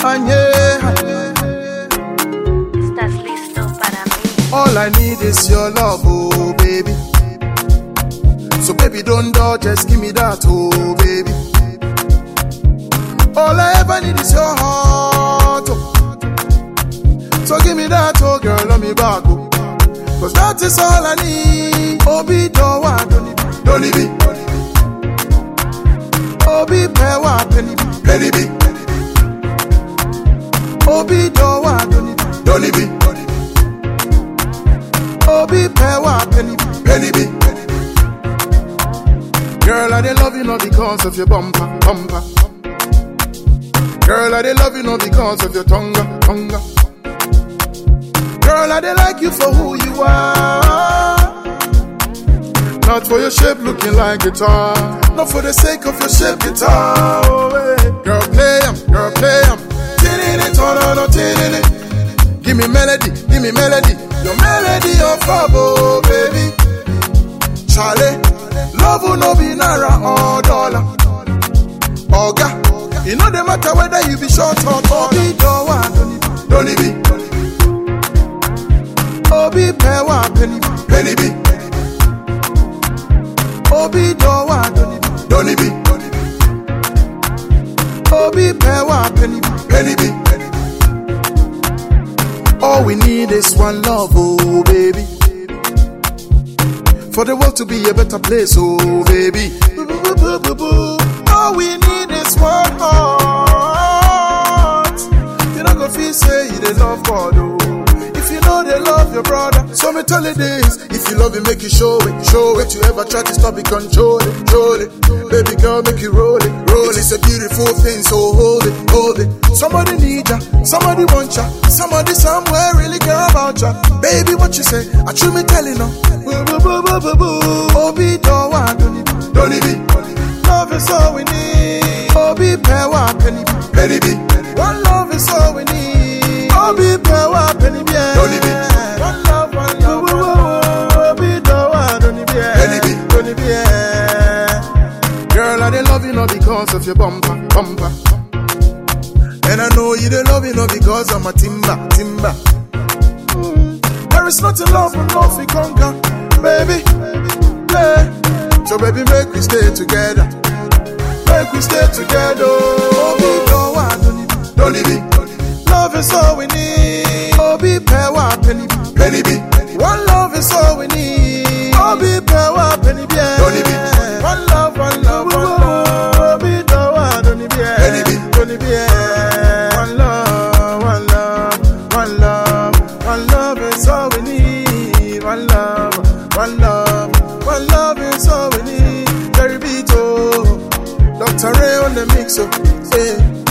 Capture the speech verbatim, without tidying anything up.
Estás listo para mí. All I need is your love, oh baby. So baby, don't doubt, just give me that, oh baby. All I ever need is your heart, oh. So give me that, oh girl, let me back, oh. Cause that is all I need. Obi dowa, don't leave it. Obi pewa, penny be, penny be. Obi dowa, don't leave it. Obi pewa, penny be, penny be. Girl, I dey love you not because of your bumper, bumper. Girl, I dey love you not because of your tonga, tonga. Girl, I dey like you for who you are, not for your shape looking like guitar, not for the sake of your shape guitar. Oh, hey. Girl, play 'em, girl, play 'em. Give me melody, give me melody. Your melody of trouble, baby. Charlie, love will no be naira or dollar. Oga, it no dey matter whether you be short or tall. Obi dowa, don't leave it. Obi pewa, penny be, penny be. Obi dowa, don't leave it. Obi pewa, penny be, penny be. All we need is one love, oh baby. For the world to be a better place, oh baby. All we need is one heart. You not gonna feel say you dey love God, oh. If you know they love your brother, so me tell you this. If you love it, make you show it, show it. You ever try to stop it, control it, control it. Baby girl, make you roll it, roll it. It's a beautiful thing, so hold it, hold it. Somebody need ya, somebody want ya, somebody somewhere really care about ya. Baby, what you say? I truly me telling her. Boo boo boo boo boo boo. Obi dowa, don't leave it. Love is all we need. Obi pewa, penny be, penny be. One love is all we need. Obi pewa, penny be. Don't leave it. One love, one love, one love. Obi dowa, don't leave it. Penny be, don't leave it. Girl, I dey love you not because of your bumper, bumper. And I know you dey love me not because of my timber, timber. Mm. There is nothing love and love we conquer, baby. Yeah. So baby, make we stay together. Make we stay together. Obi dowa, don't leave it. Love is all we need. Obi pewa, penny be, penny be. One love is all we need. Obi pewa, penny be. Don't leave it. One love, one love, one love. Obi dowa, don't leave it. Penny be, don't leave it. One love, one love, one love, one love is all we need. One love, one love, one love is all we need. Very beat, oh. Doctor Ray on the mix, oh. Hey.